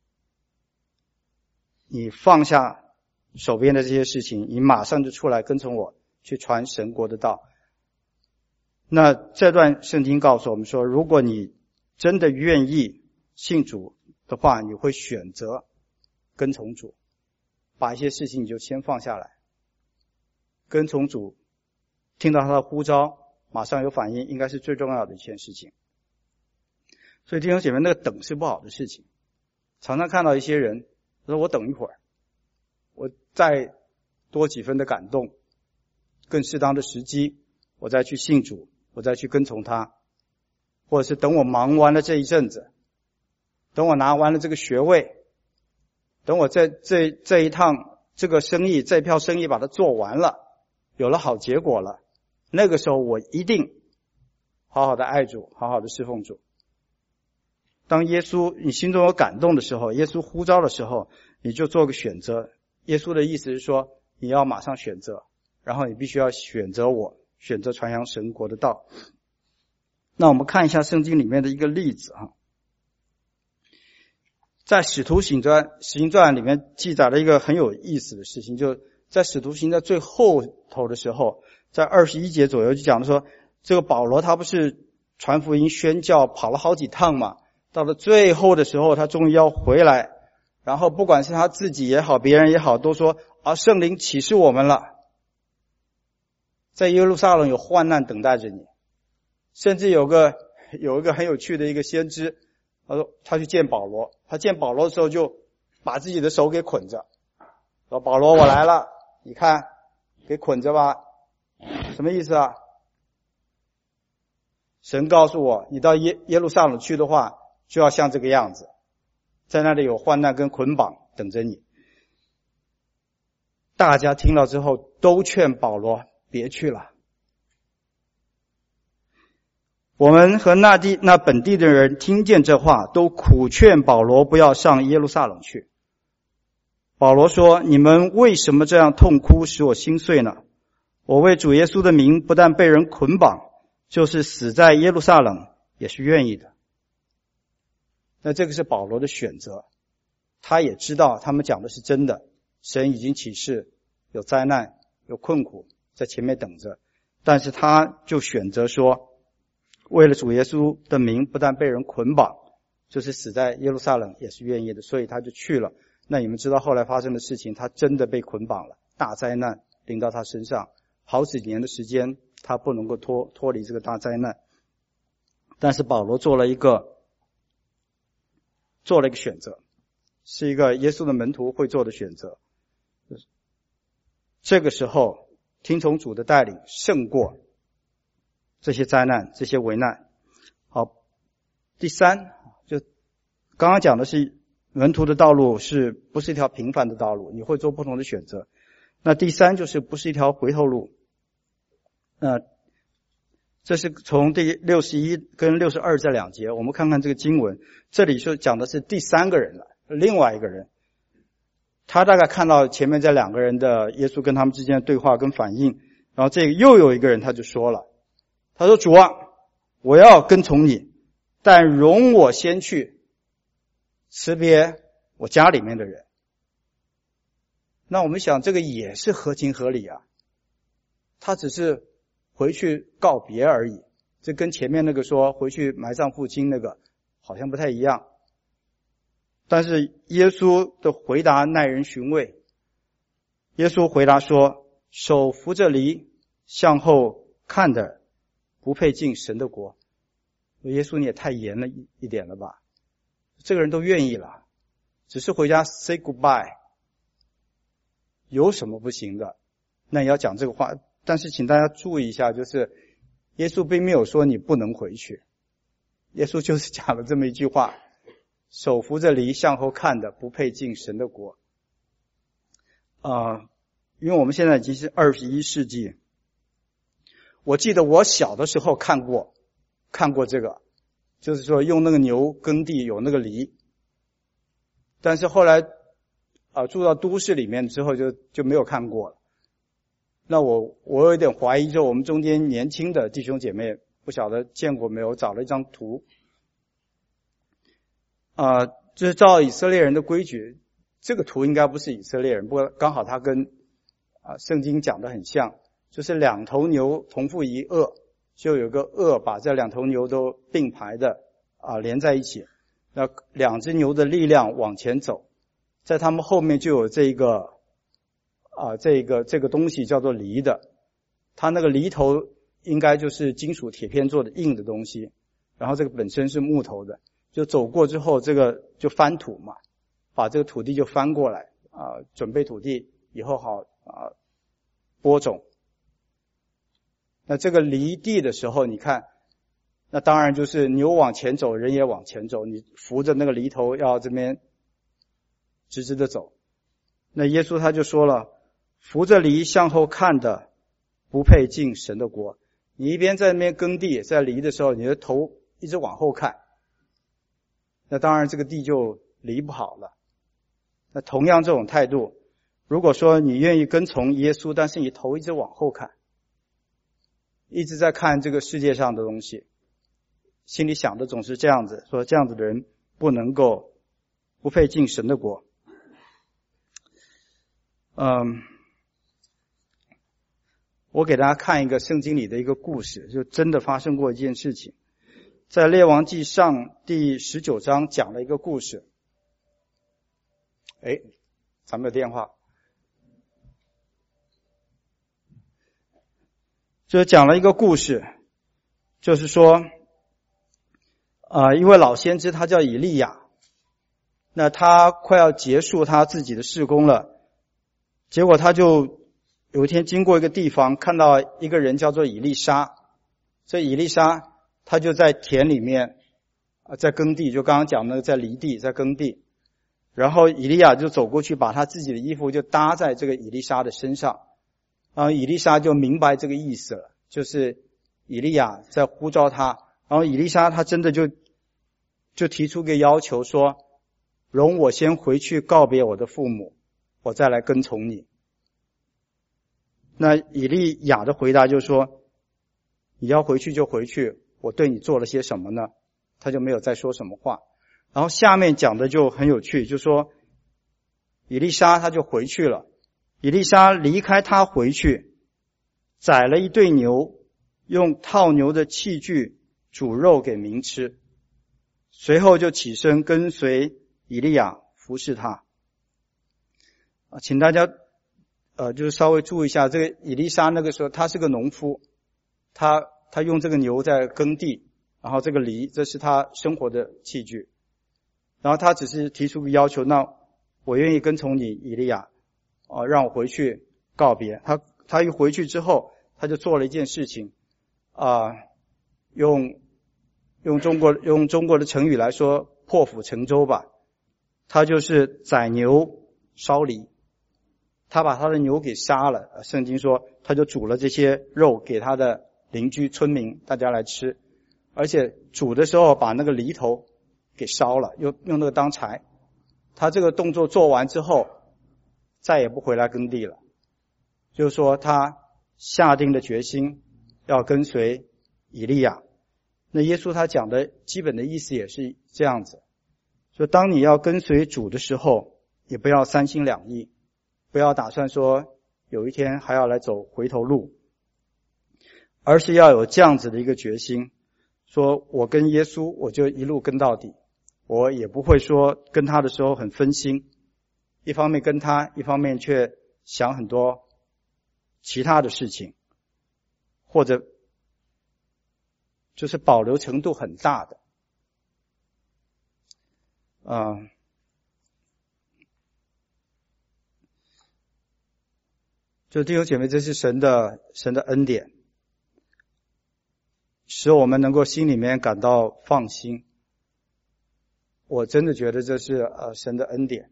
你放下手边的这些事情，你马上就出来跟从我去传神国的道。那这段圣经告诉我们说，如果你真的愿意信主的话，你会选择跟从主，把一些事情你就先放下来，跟从主，听到他的呼召马上有反应，应该是最重要的一件事情。所以弟兄姐妹，那个等是不好的事情。常常看到一些人说，我等一会儿，我再多几分的感动，更适当的时机我再去信主，我再去跟从他，或者是等我忙完了这一阵子，等我拿完了这个学位，等我这这这一趟这个生意这票生意把它做完了，有了好结果了，那个时候我一定好好的爱主，好好的侍奉主。当耶稣你心中有感动的时候，耶稣呼召的时候，你就做个选择。耶稣的意思是说，你要马上选择，然后你必须要选择我，选择传扬神国的道。那我们看一下圣经里面的一个例子啊，在使徒行传行传里面记载了一个很有意思的事情，就在使徒行传最后头的时候，在二十一节左右就讲说，这个保罗他不是传福音宣教跑了好几趟嘛，到了最后的时候他终于要回来，然后不管是他自己也好别人也好，都说啊，圣灵启示我们了，在耶路撒冷有患难等待着你。甚至有个有一个很有趣的一个先知，他说他去见保罗，他见保罗的时候就把自己的手给捆着，说保罗我来了，你看给捆着吧。什么意思啊？神告诉我，你到耶耶路撒冷去的话，就要像这个样子，在那里有患难跟捆绑等着你。大家听了之后都劝保罗别去了。我们和那地那本地的人听见这话，都苦劝保罗不要上耶路撒冷去。 保罗说，你们为什么这样痛哭，使我心碎呢？我为主耶稣的名不但被人捆绑，就是死在耶路撒冷也是愿意的。那这个是保罗的选择，他也知道他们讲的是真的，神已经启示有灾难有困苦在前面等着，但是他就选择说，为了主耶稣的名不但被人捆绑，就是死在耶路撒冷也是愿意的，所以他就去了。那你们知道后来发生的事情，他真的被捆绑了，大灾难临到他身上，好几年的时间他不能够脱脱离这个大灾难。但是保罗做了一个做了一个选择，是一个耶稣的门徒会做的选择。这个时候听从主的带领胜过这些灾难这些危难。好，第三，就刚刚讲的是门徒的道路是不是一条平凡的道路，你会做不同的选择。那第三就是不是一条回头路。那这是从第六十一跟六十二这两节，我们看看这个经文，这里说讲的是第三个人了，另外一个人，他大概看到前面这两个人的耶稣跟他们之间的对话跟反应，然后这个又有一个人他就说了，他说，主啊，我要跟从你，但容我先去辞别我家里面的人。那我们想这个也是合情合理啊，他只是回去告别而已，这跟前面那个说回去埋葬父亲那个好像不太一样。但是耶稣的回答耐人寻味，耶稣回答说，手扶着犁向后看的不配进神的国。耶稣你也太严了一点了吧，这个人都愿意了，只是回家 say goodbye， 有什么不行的？那你要讲这个话，但是请大家注意一下，就是耶稣并没有说你不能回去，耶稣就是讲了这么一句话，手扶着犁向后看的不配进神的国。呃，因为我们现在已经是二十一世纪，我记得我小的时候看过看过这个，就是说用那个牛耕地有那个犁，但是后来啊、呃、住到都市里面之后就就没有看过了。那我我有点怀疑，就我们中间年轻的弟兄姐妹不晓得见过没有，找了一张图啊、呃，就是照以色列人的规矩，这个图应该不是以色列人，不过刚好它跟啊、呃、圣经讲的很像，就是两头牛同负一轭，就有个轭把这两头牛都并排的啊、呃、连在一起，那两只牛的力量往前走，在他们后面就有这个啊，这个这个东西叫做犁的，它那个犁头应该就是金属铁片做的硬的东西，然后这个本身是木头的，就走过之后这个就翻土嘛，把这个土地就翻过来啊，准备土地以后好啊播种。那这个犁地的时候，你看，那当然就是牛往前走，人也往前走，你扶着那个犁头要这边直直的走。那耶稣他就说了，扶着犁向后看的不配进神的国。你一边在那边耕地，在犁的时候，你的头一直往后看，那当然这个地就犁不好了。那同样这种态度，如果说你愿意跟从耶稣，但是你头一直往后看，一直在看这个世界上的东西，心里想的总是这样子，说这样子的人不能够不配进神的国。嗯，我给大家看一个圣经里的一个故事，就真的发生过一件事情，在列王纪上第十九章讲了一个故事。哎，咱们有电话，就讲了一个故事，就是说啊、呃，一位老先知他叫以利亚，那他快要结束他自己的事工了，结果他就有一天经过一个地方，看到一个人叫做以利沙。这以利沙他就在田里面啊，在耕地，就刚刚讲那个在犁地，在耕地。然后以利亚就走过去，把他自己的衣服就搭在这个以利沙的身上。然后以利沙就明白这个意思了，就是以利亚在呼召他。然后以利沙他真的就就提出个要求说，容我先回去告别我的父母， 我再来跟从你。那以利亚的回答就是说，你要回去就回去，我对你做了些什么呢？他就没有再说什么话。然后下面讲的就很有趣，就说以利沙他就回去了。以利沙离开他回去，宰了一对牛，用套牛的器具煮肉给民吃，随后就起身跟随以利亚服侍他。啊，请大家呃，就是稍微注意一下，这个以利沙那个时候他是个农夫，他他用这个牛在耕地，然后这个犁这是他生活的器具，然后他只是提出个要求，那我愿意跟从你以利亚，啊，让我回去告别。他他一回去之后，他就做了一件事情，啊，用用中国用中国的成语来说，破釜沉舟吧。他就是宰牛烧犁，他把他的牛给杀了，圣经说他就煮了这些肉给他的邻居村民大家来吃，而且煮的时候把那个犁头给烧了，用用那个当柴。他这个动作做完之后再也不回来耕地了，就是说他下定的决心要跟随以利亚。那耶稣他讲的基本的意思也是这样子，说当你要跟随主的时候，也不要三心两意，不要打算说有一天还要来走回头路，而是要有这样子的一个决心，说我跟耶稣我就一路跟到底，我也不会说跟他的时候很分心，一方面跟他，一方面却想很多其他的事情，或者就是保留程度很大的。啊、呃，就弟兄姐妹，这是神的神的恩典，使我们能够心里面感到放心。我真的觉得这是呃神的恩典，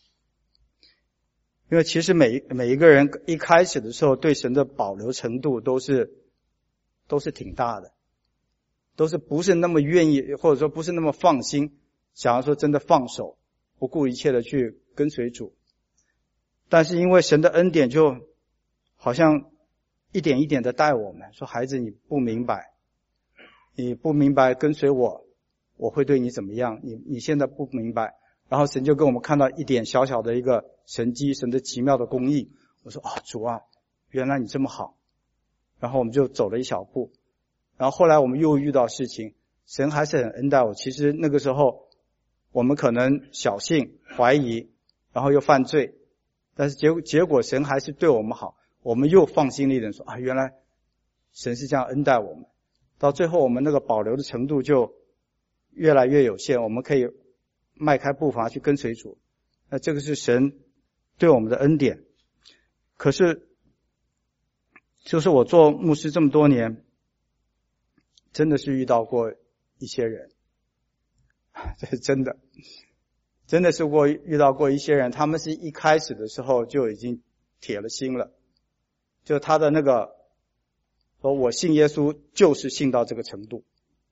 因为其实每每一个人一开始的时候对神的保留程度都是都是挺大的，都是不是那么愿意，或者说不是那么放心，想要说真的放手，不顾一切的去跟随主。但是因为神的恩典，就好像一点一点的带我们，说孩子你不明白，你不明白跟随我，我会对你怎么样，你你现在不明白。然后神就跟我们看到一点小小的一个神迹，神的奇妙的公义。我说啊，主啊，原来你这么好。然后我们就走了一小步，然后后来我们又遇到事情，神还是很恩待我。其实那个时候我们可能小信怀疑，然后又犯罪，但是结果结果神还是对我们好，我们又放心了一点，说啊，原来神是这样恩待我们。到最后我们那个保留的程度就越来越有限，我们可以迈开步伐去跟随主。那这个是神对我们的恩典。可是就是我做牧师这么多年，真的是遇到过一些人，这是真的，真的是过遇到过一些人，他们是一开始的时候就已经铁了心了，就他的那个说我信耶稣就是信到这个程度，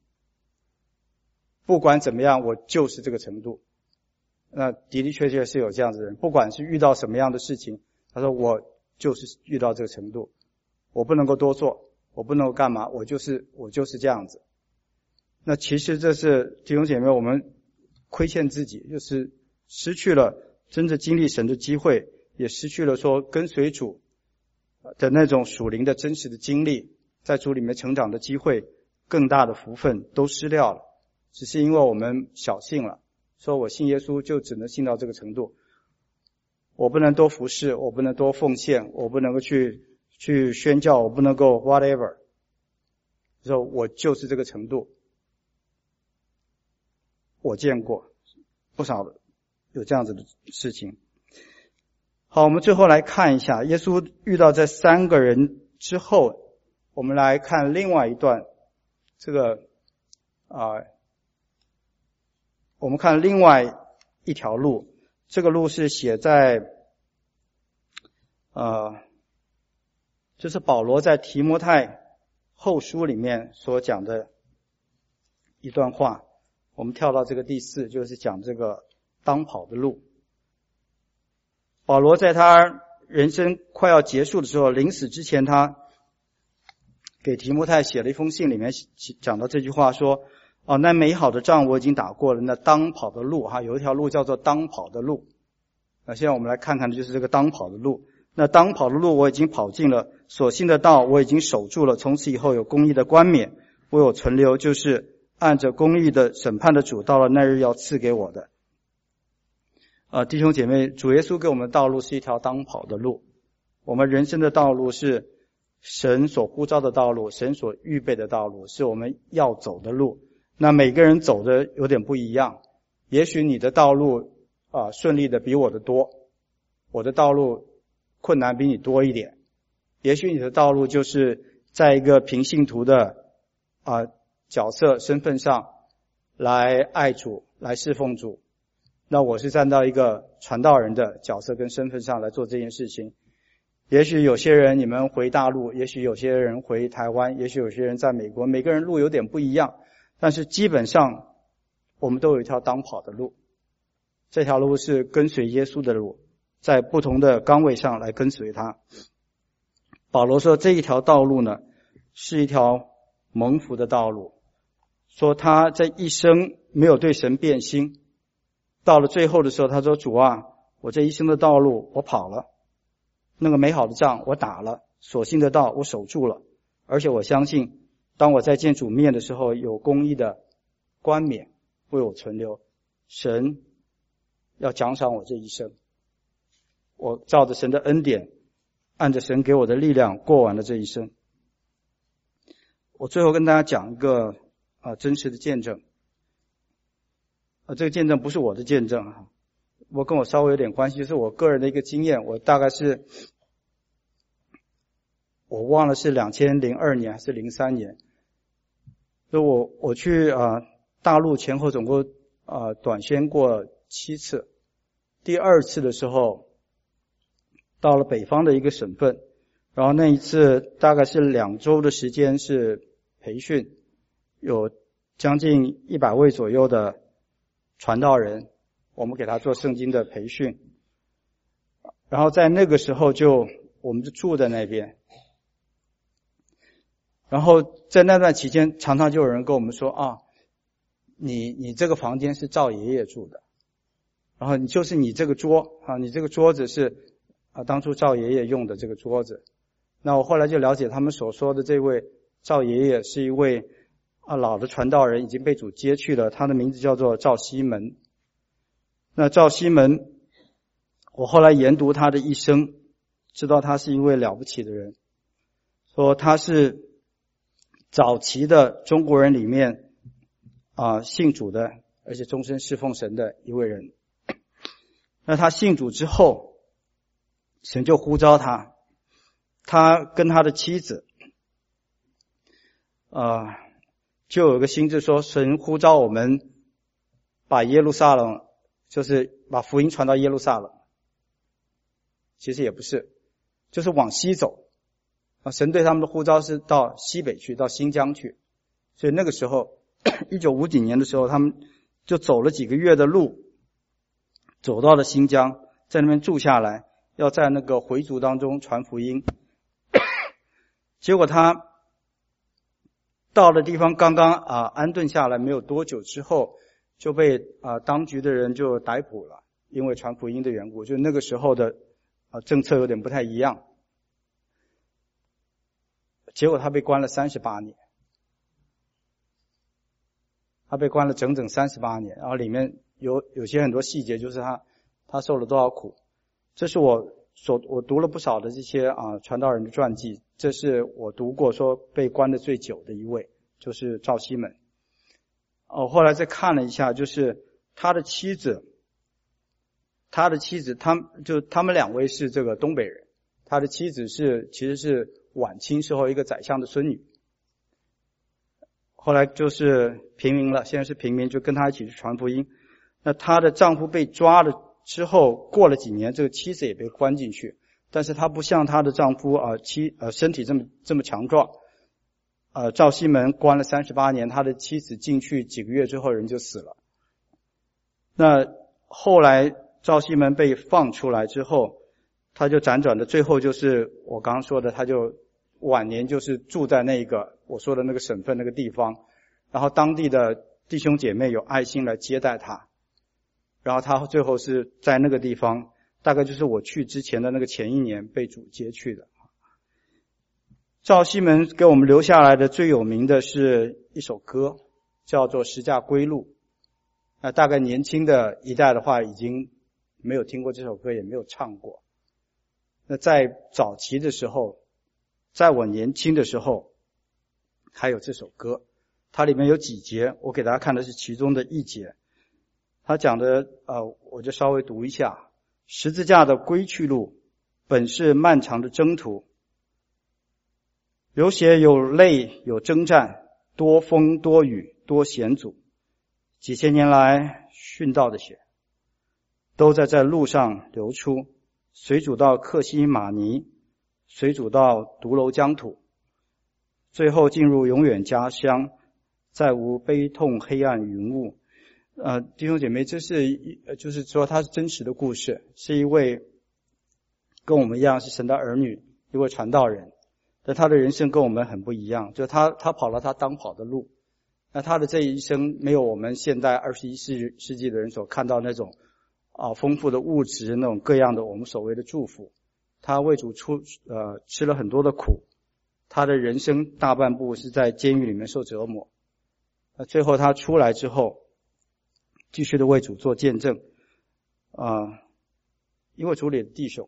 不管怎么样我就是这个程度。那的的确确是有这样子的人，不管是遇到什么样的事情，他说我就是遇到这个程度，我不能够多做，我不能够干嘛，我就是我就是这样子。那其实这是弟兄姐妹，我们亏欠自己，就是失去了真正经历神的机会，也失去了说跟随主的那种属灵的真实的经历，在主里面成长的机会，更大的福分都失掉了，只是因为我们小信了，说我信耶稣就只能信到这个程度，我不能多服侍，我不能多奉献，我不能够去去宣教，我不能够 whatever， 说我就是这个程度。我见过不少的有这样子的事情。好，我们最后来看一下耶稣遇到这三个人之后，我们来看另外一段，这个啊、呃，我们看另外一条路，这个路是写在呃，就是保罗在提摩太后书里面所讲的一段话。我们跳到这个第四，就是讲这个当跑的路。 保罗在他人生快要结束的时候，临死之前，他给提摩太写了一封信，里面讲到这句话说，哦，那美好的仗我已经打过了，那当跑的路哈，有一条路叫做当跑的路。那现在我们来看看的就是这个当跑的路。那当跑的路我已经跑尽了，所信的道我已经守住了，从此以后有公义的冠冕为我存留，就是按着公义的审判的主到了那日要赐给我的。呃，弟兄姐妹，主耶稣给我们的道路是一条当跑的路，我们人生的道路是神所呼召的道路，神所预备的道路，是我们要走的路。那每个人走的有点不一样，也许你的道路啊、呃、顺利的比我的多，我的道路困难比你多一点，也许你的道路就是在一个平信徒的啊、呃、角色身份上来爱主，来侍奉主。那我是站到一个传道人的角色跟身份上来做这件事情。也许有些人你们回大陆，也许有些人回台湾，也许有些人在美国，每个人路有点不一样，但是基本上我们都有一条当跑的路，这条路是跟随耶稣的路，在不同的岗位上来跟随他。保罗说这一条道路呢是一条蒙福的道路，说他在一生没有对神变心，到了最后的时候他说，主啊，我这一生的道路我跑了，那个美好的仗我打了，所信的道我守住了，而且我相信当我在见主面的时候，有公义的冠冕为我存留，神要奖赏我这一生，我照着神的恩典，按着神给我的力量过完了这一生。我最后跟大家讲一个啊、呃、真实的见证，啊、呃、这个见证不是我的见证啊，我跟我稍微有点关系，就是我个人的一个经验。我大概是我忘了是两千零二年还是零三年，就我我去啊、呃、大陆前后总共啊、呃、短宣过七次，第二次的时候到了北方的一个省份，然后那一次大概是两周的时间是培训，有将近一百位左右的传道人，我们给他做圣经的培训。然后在那个时候就我们就住在那边，然后在那段期间常常就有人跟我们说啊，你你这个房间是赵爷爷住的，然后你就是你这个桌啊，你这个桌子是啊当初赵爷爷用的这个桌子。那我后来就了解他们所说的这位赵爷爷是一位啊老的传道人，已经被主接去了，他的名字叫做赵西门。那赵西门我后来研读他的一生，知道他是一位了不起的人，说他是早期的中国人里面啊信主的，而且终身侍奉神的一位人。那他信主之后，神就呼召他，他跟他的妻子啊、呃、就有个心志说，神呼召我们把耶路撒冷，就是把福音传到耶路撒冷。其实也不是，就是往西走啊。神对他们的呼召是到西北去，到新疆去。所以那个时候一九五几年的时候，他们就走了几个月的路，走到了新疆，在那边住下来，要在那个回族当中传福音。结果他到了地方刚刚啊安顿下来没有多久之后，就被啊当局的人就逮捕了，因为传福音的缘故。就那个时候的啊政策有点不太一样，结果他被关了三十八年，他被关了整整三十八年，然后里面有有些很多细节，就是他他受了多少苦。这是我所我读了不少的这些啊传道人的传记，这是我读过说被关的最久的一位，就是赵西门。我后来再看了一下，就是他的妻子，他的妻子，他就他们两位是这个东北人，他的妻子是其实是晚清时候一个宰相的孙女，后来就是平民了，现在是平民，就跟他一起去传福音。那她的丈夫被抓了之后，过了几年，这个妻子也被关进去，但是她不像她的丈夫啊、呃、妻呃身体这么这么强壮。呃，赵西门关了三十八年，他的妻子进去几个月之后人就死了。那后来赵西门被放出来之后，他就辗转的最后就是我刚刚说的，他就晚年就是住在那个我说的那个省份那个地方，然后当地的弟兄姐妹有爱心来接待他，然后他最后是在那个地方，大概就是我去之前的那个前一年被主接去的。赵西门给我们留下来的最有名的是一首歌，叫做《十架归路》。那大概年轻的一代的话已经没有听过这首歌，也没有唱过。那在早期的时候，在我年轻的时候还有这首歌，它里面有几节，我给大家看的是其中的一节。他讲的呃，我就稍微读一下。十字架的归去路本是漫长的征途，有血有泪有征战，多风多雨多险阻，几千年来殉道的血都在这路上流出，水煮到克西马尼，水煮到独楼疆土，最后进入永远家乡，再无悲痛黑暗云雾。呃，弟兄姐妹，这是就是说它是真实的故事，是一位跟我们一样是神的儿女，一位传道人，但他的人生跟我们很不一样，就他他跑了他当跑的路。那他的这一生没有我们现在二十一世世纪的人所看到那种啊丰富的物质，那种各样的我们所谓的祝福。他为主出呃吃了很多的苦，他的人生大半部是在监狱里面受折磨。那最后他出来之后，继续的为主做见证啊、呃，因为主里的弟兄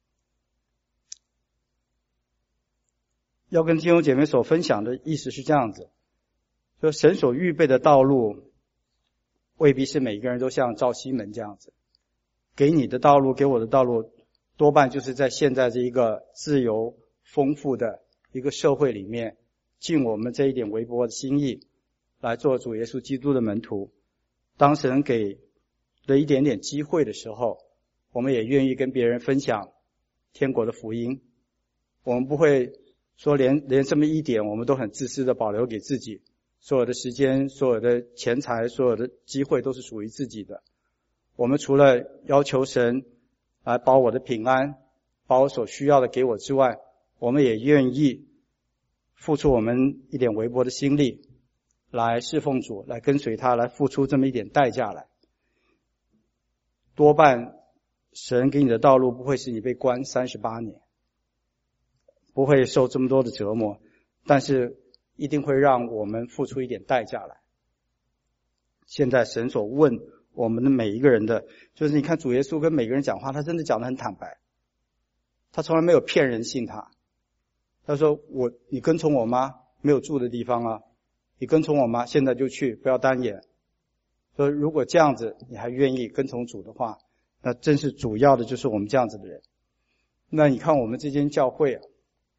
要跟弟兄姐妹所分享的意思是这样子，就神所预备的道路未必是每一个人都像赵西门这样子，给你的道路给我的道路多半就是在现在这一个自由丰富的一个社会里面，尽我们这一点微薄的心意来做主耶稣基督的门徒。当神给了一点点机会的时候，我们也愿意跟别人分享天国的福音。我们不会说连连这么一点我们都很自私的保留给自己，所有的时间所有的钱财所有的机会都是属于自己的。我们除了要求神来保我的平安，把我所需要的给我之外，我们也愿意付出我们一点微薄的心力来侍奉主，来跟随他，来付出这么一点代价来。多半神给你的道路不会是你被关三十八年，不会受这么多的折磨，但是一定会让我们付出一点代价来。现在神所问我们的每一个人的，就是你看主耶稣跟每个人讲话，他真的讲得很坦白，他从来没有骗人信他。他说我你跟从我吗？没有住的地方啊，你跟从我吗？现在就去，不要单言。所以如果这样子你还愿意跟从主的话，那真是主要的就是我们这样子的人。那你看我们这间教会啊，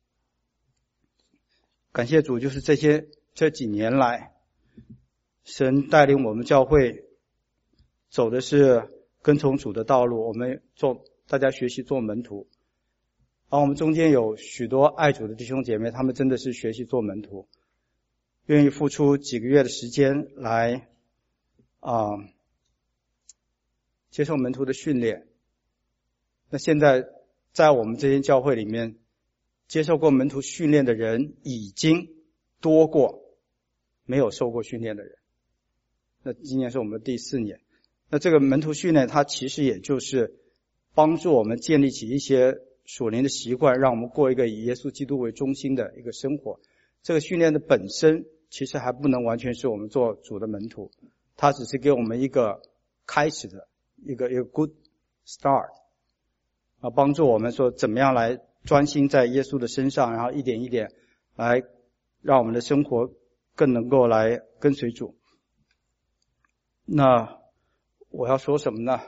感谢主，就是这些这几年来神带领我们教会走的是跟从主的道路，我们做大家学习做门徒。而我们中间有许多爱主的弟兄姐妹，他们真的是学习做门徒，愿意付出几个月的时间来啊、呃、接受门徒的训练。那现在在我们这间教会里面，接受过门徒训练的人已经多过没有受过训练的人。那今年是我们的第四年。那这个门徒训练它其实也就是帮助我们建立起一些属灵的习惯，让我们过一个以耶稣基督为中心的一个生活。这个训练的本身其实还不能完全是我们做主的门徒，它只是给我们一个开始的一个一个 good start 啊，帮助我们说怎么样来专心在耶稣的身上，然后一点一点来让我们的生活更能够来跟随主。那我要说什么呢？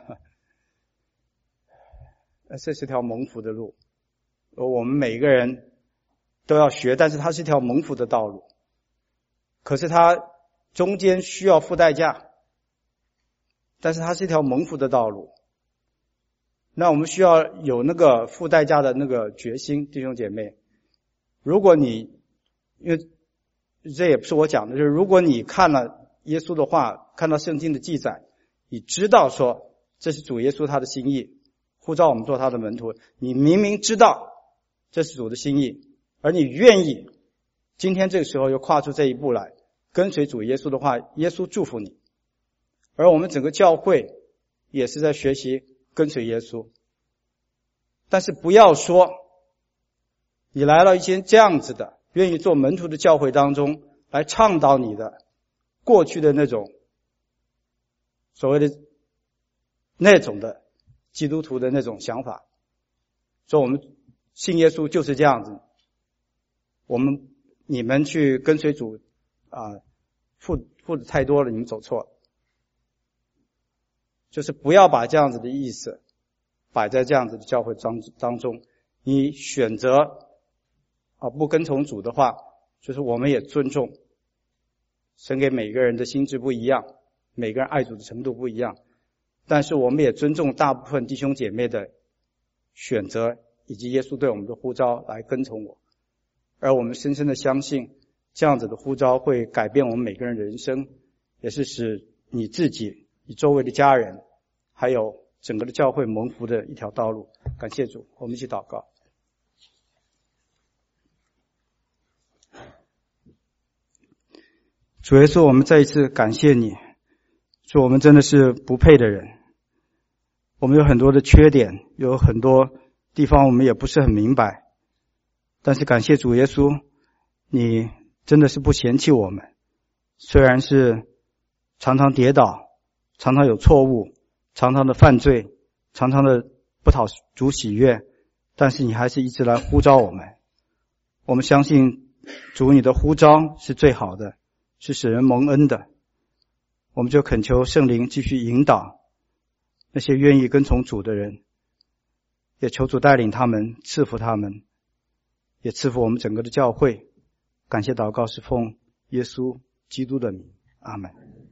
这是条蒙福的路，我们每个人都要学，但是它是一条蒙福的道路，可是它中间需要付代价，但是它是一条蒙福的道路。那我们需要有那个付代价的那个决心，弟兄姐妹。如果你，因为这也不是我讲的，就是如果你看了耶稣的话，看到圣经的记载，你知道说这是主耶稣他的心意，呼召我们做他的门徒。你明明知道这是主的心意，而你愿意今天这个时候又跨出这一步来跟随主耶稣的话，耶稣祝福你。而我们整个教会也是在学习跟随耶稣。但是不要说你来到一些这样子的愿意做门徒的教会当中来倡导你的过去的那种所谓的那种的基督徒的那种想法，说我们信耶稣就是这样子，我们你们去跟随主啊，付付的太多了，你们走错了。就是不要把这样子的意思摆在这样子的教会当当中。你选择啊不跟从主的话，就是我们也尊重神给每个人的心智不一样，每个人爱主的程度不一样，但是我们也尊重大部分弟兄姐妹的选择以及耶稣对我们的呼召来跟从我。而我们深深的相信这样子的呼召会改变我们每个人的人生，也是使你自己你周围的家人还有整个的教会蒙福的一条道路。感谢主，我们一起祷告。主耶稣，我们再一次感谢你，主，我们真的是不配的人，我们有很多的缺点，有很多地方我们也不是很明白，但是感谢主耶稣，你真的是不嫌弃我们，虽然是常常跌倒，常常有错误，常常的犯罪，常常的不讨主喜悦，但是你还是一直来呼召我们。我们相信主你的呼召是最好的，是使人蒙恩的。我们就恳求圣灵继续引导那些愿意跟从主的人，也求主带领他们，赐福他们，也赐福我们整个的教会。感谢祷告是奉耶稣基督的名，阿们。